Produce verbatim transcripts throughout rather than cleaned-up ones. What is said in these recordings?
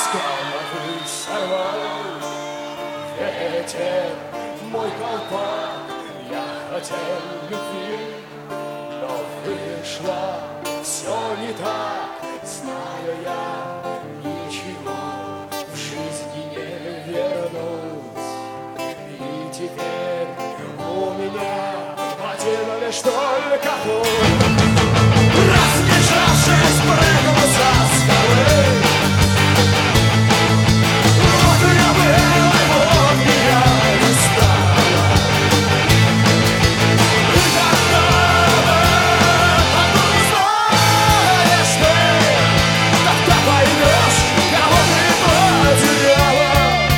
С головы сорвал ветер мой колпак. Я хотел любви, но вышло все не так. Знаю я, ничего в жизни не вернуть. И теперь у меня один лишь только путь. Разбежавшись, прыгнул со скалы. Вот я был, и вот меня не стало. И тогда откуда знаешь ты, тогда поймешь, кого ты потеряла.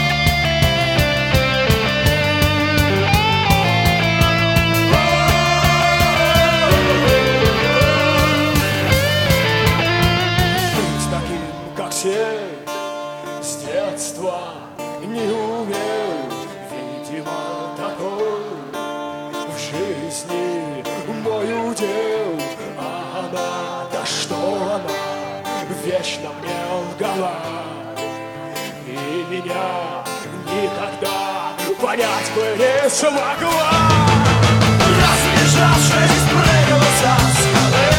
Быть таким, как все, с детства не умел. Видимо, такой в жизни мой удел. А она, да что она, вечно мне лгала. И меня никогда понять бы не смогла. Разбежавшись, прыгнула со скалы.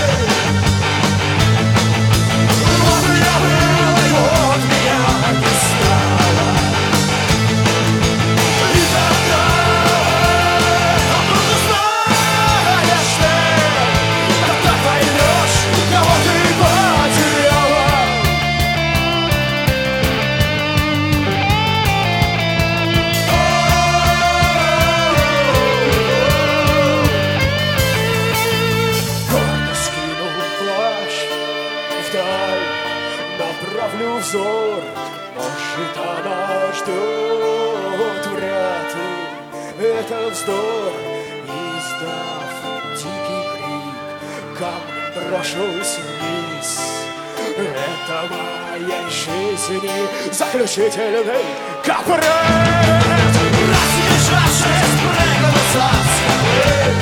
Вот я был, и вот меня не стало. И тогда откуда знаешь ты, тогда поймешь, кого ты потеряла. Гордо скинул плащ вдаль, направлю взор. Может, она ждет, вряд ли это вздор. Издав дикий крик, камнем брошусь вниз. Это моей жизни заключительный капрет. Разбежавшись, прыгнула со скалы.